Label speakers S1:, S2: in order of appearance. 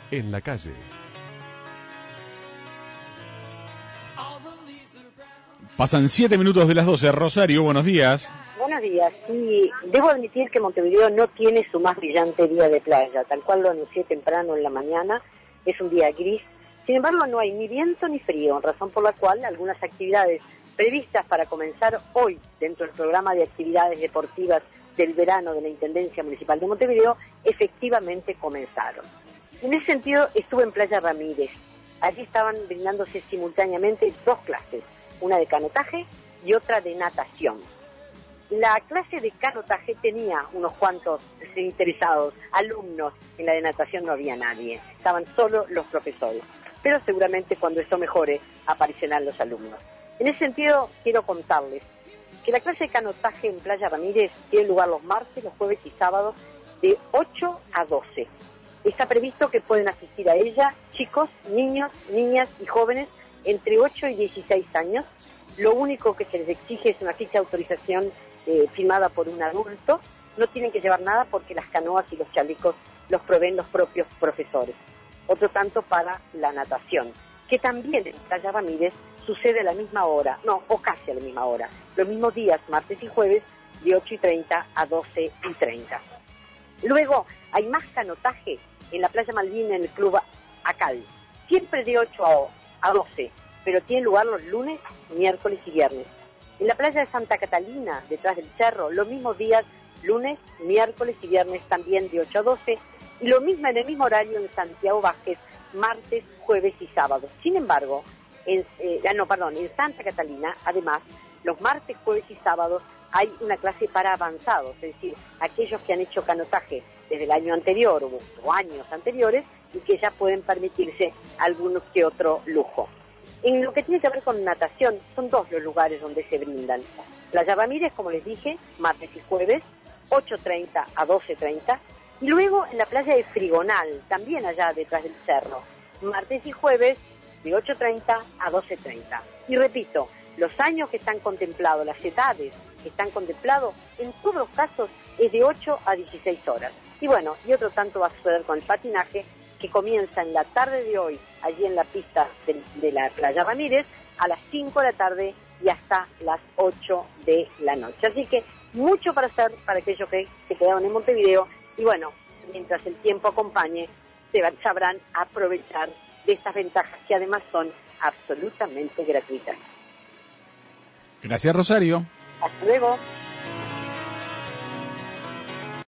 S1: en la calle. Pasan 7 minutos de las 12. Rosario, buenos días.
S2: Buenos días. Sí, debo admitir que Montevideo no tiene su más brillante día de playa, tal cual lo anuncié temprano en la mañana. Es un día gris. Sin embargo, no hay ni viento ni frío, razón por la cual algunas actividades previstas para comenzar hoy dentro del programa de actividades deportivas del verano de la Intendencia Municipal de Montevideo efectivamente comenzaron. En ese sentido, estuve en Playa Ramírez. Allí estaban brindándose simultáneamente dos clases, una de canotaje y otra de natación. La clase de canotaje tenía unos cuantos interesados, alumnos. En la de natación no había nadie, estaban solo los profesores. Pero seguramente cuando esto mejore aparecerán los alumnos. En ese sentido, quiero contarles que la clase de canotaje en Playa Ramírez tiene lugar los martes, los jueves y sábados de 8 a 12. Está previsto que pueden asistir a ella chicos, niños, niñas y jóvenes entre 8 y 16 años. Lo único que se les exige es una ficha de autorización firmada por un adulto. No tienen que llevar nada porque las canoas y los chalecos los proveen los propios profesores. Otro tanto para la natación, que también en Playa Ramírez sucede a la misma hora, o casi a la misma hora, los mismos días, martes y jueves, de 8:30 a 12:30. Luego hay más canotaje en la Playa Malvina, en el Club Acal, siempre de 8 a 12, pero tiene lugar los lunes, miércoles y viernes. En la Playa de Santa Catalina, detrás del cerro, los mismos días, lunes, miércoles y viernes, también de 8 a 12, y lo mismo en el mismo horario en Santiago Vázquez, martes, jueves y sábados. Sin embargo, en Santa Catalina, además, los martes, jueves y sábados hay una clase para avanzados, es decir, aquellos que han hecho canotaje desde el año anterior o años anteriores y que ya pueden permitirse alguno que otro lujo. En lo que tiene que ver con natación, son dos los lugares donde se brindan. Playa Ramírez, como les dije, martes y jueves, 8:30 a 12:30, y luego en la playa de Frigonal, también allá detrás del cerro, martes y jueves, de 8:30 a 12:30. Y repito, los años que están contemplados, las edades que están contemplados, en todos los casos es de 8 a 16 horas. Y bueno, y otro tanto va a suceder con el patinaje, que comienza en la tarde de hoy, allí en la pista de la Playa Ramírez, a las 5 de la tarde y hasta las 8 de la noche. Así que mucho para hacer para aquellos que se quedaron en Montevideo, y bueno, mientras el tiempo acompañe, sabrán aprovechar de estas ventajas que además son absolutamente gratuitas.
S1: Gracias, Rosario.
S2: Hasta luego.